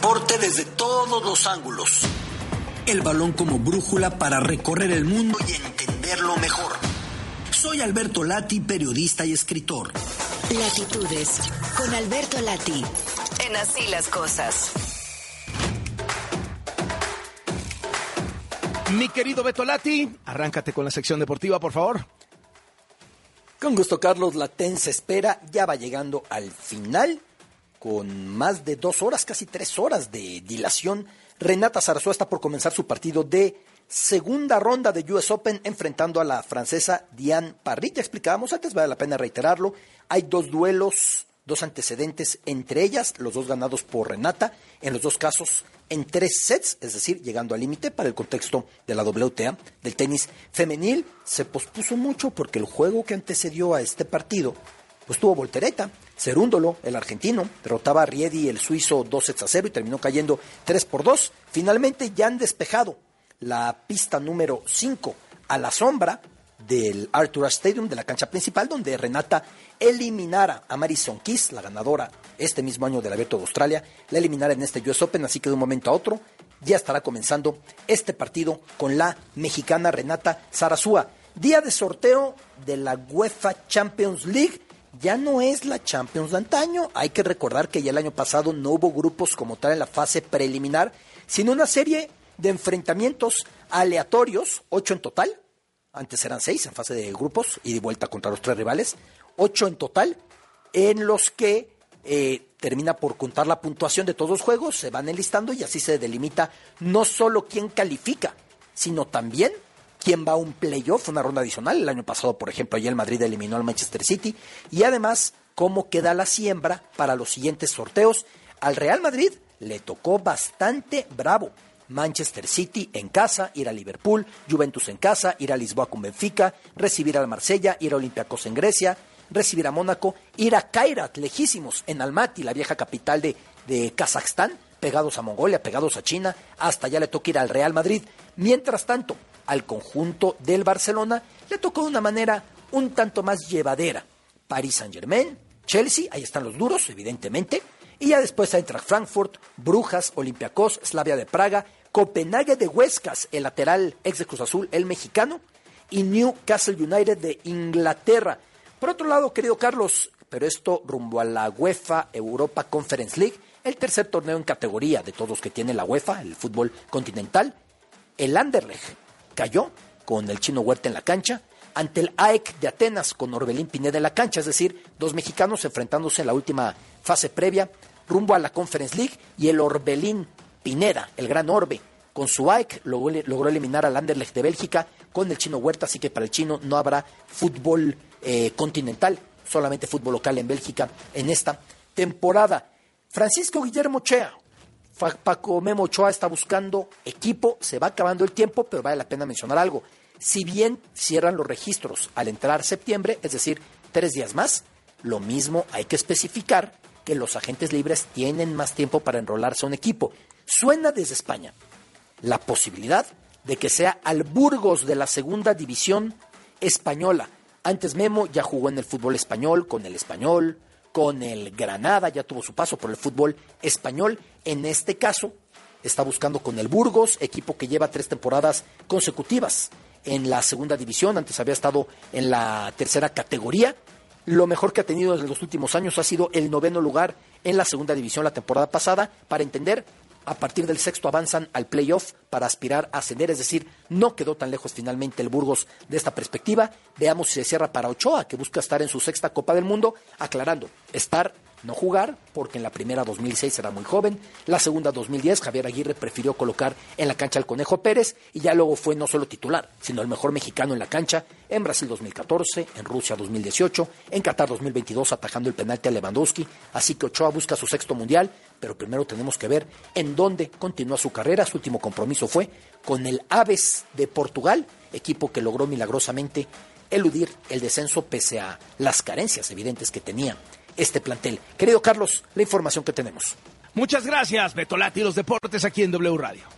deporte desde todos los ángulos. El balón como brújula para recorrer el mundo y entenderlo mejor. Soy Alberto Lati, periodista y escritor. Latitudes, con Alberto Lati, en Así las Cosas. Mi querido Beto Lati, arráncate con la sección deportiva, por favor. Con gusto, Carlos. La tensa espera ya va llegando al final, con más de 2 horas, casi 3 horas de dilación. Renata Zarazúa está por comenzar su partido de segunda ronda de US Open enfrentando a la francesa Diane Parry. Ya explicábamos antes, vale la pena reiterarlo. Hay 2 duelos, 2 antecedentes entre ellas, los 2 ganados por Renata, en los 2 casos en 3 sets, es decir, llegando al límite. Para el contexto de la WTA, del tenis femenil, se pospuso mucho porque el juego que antecedió a este partido pues tuvo voltereta. Cerúndolo, el argentino, derrotaba a Riedi, el suizo, 2-0 y terminó cayendo 3-2. Finalmente ya han despejado la pista número 5 a la sombra del Arthur Ashe Stadium, de la cancha principal, donde Renata eliminara a Madison Keys, la ganadora este mismo año del Abierto de Australia, la eliminara en este US Open, así que de un momento a otro ya estará comenzando este partido con la mexicana Renata Zarazúa. Día de sorteo de la UEFA Champions League. Ya no es la Champions de antaño. Hay que recordar que ya el año pasado no hubo grupos como tal en la fase preliminar, sino una serie de enfrentamientos aleatorios, 8 en total. Antes eran 6 en fase de grupos y de vuelta contra los 3 rivales. 8 en total, en los que termina por contar la puntuación de todos los juegos, se van enlistando y así se delimita no solo quién califica, sino también quién va a un playoff, una ronda adicional. El año pasado, por ejemplo, ya el Madrid eliminó al Manchester City. Y además, cómo queda la siembra para los siguientes sorteos. Al Real Madrid le tocó bastante bravo. Manchester City en casa, ir a Liverpool, Juventus en casa, ir a Lisboa con Benfica, recibir al Marsella, ir a Olympiacos en Grecia, recibir a Mónaco, ir a Kairat, lejísimos, en Almaty, la vieja capital de Kazajstán, pegados a Mongolia, pegados a China. Hasta ya le toca ir al Real Madrid. Mientras tanto, al conjunto del Barcelona le tocó de una manera un tanto más llevadera. Paris Saint-Germain, Chelsea, ahí están los duros, evidentemente, y ya después Eintracht Frankfurt, Brujas, Olympiacos, Slavia de Praga, Copenhague de Huescas, el lateral ex de Cruz Azul, el mexicano, y Newcastle United de Inglaterra. Por otro lado, querido Carlos, pero esto rumbo a la UEFA Europa Conference League, el tercer torneo en categoría de todos los que tiene la UEFA, el fútbol continental. El Anderlecht cayó con el Chino Huerta en la cancha ante el AEK de Atenas con Orbelín Pineda en la cancha, es decir, 2 mexicanos enfrentándose en la última fase previa rumbo a la Conference League, y el Orbelín Pineda, el gran Orbe, con su AEK logró eliminar al Anderlecht de Bélgica con el Chino Huerta, así que para el chino no habrá fútbol continental, solamente fútbol local en Bélgica en esta temporada. Francisco Guillermo Chea, Paco Memo Ochoa está buscando equipo, se va acabando el tiempo, pero vale la pena mencionar algo. Si bien cierran los registros al entrar septiembre, es decir, 3 días más, lo mismo hay que especificar que los agentes libres tienen más tiempo para enrolarse a un equipo. Suena desde España la posibilidad de que sea al Burgos de la segunda división española. Antes Memo ya jugó en el fútbol español, con el Granada, ya tuvo su paso por el fútbol español. En este caso, está buscando con el Burgos, equipo que lleva 3 temporadas consecutivas en la segunda división. Antes había estado en la tercera categoría. Lo mejor que ha tenido en los últimos años ha sido el 9º lugar en la segunda división la temporada pasada. Para entender, a partir del 6º avanzan al playoff para aspirar a ascender, es decir, no quedó tan lejos finalmente el Burgos de esta perspectiva. Veamos si se cierra para Ochoa, que busca estar en su 6ª Copa del Mundo, aclarando, no jugar, porque en la primera 2006 era muy joven, la segunda 2010 Javier Aguirre prefirió colocar en la cancha al Conejo Pérez, y ya luego fue no solo titular, sino el mejor mexicano en la cancha, en Brasil 2014, en Rusia 2018, en Qatar 2022 atajando el penalti a Lewandowski. Así que Ochoa busca su 6º mundial, pero primero tenemos que ver en dónde continúa su carrera. Su último compromiso fue con el Aves de Portugal, equipo que logró milagrosamente eludir el descenso pese a las carencias evidentes que tenía este plantel. Querido Carlos, la información que tenemos. Muchas gracias, Beto Lati, los deportes aquí en W Radio.